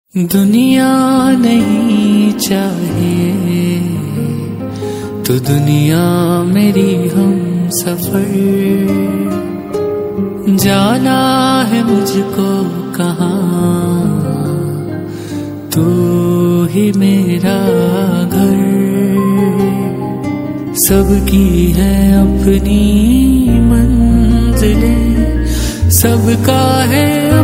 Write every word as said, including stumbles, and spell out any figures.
दुनिया नहीं चाहिए तो दुनिया मेरी हम सफर, जाना है मुझको कहाँ तू ही मेरा घर। सबकी है अपनी मंजिलें, सबका है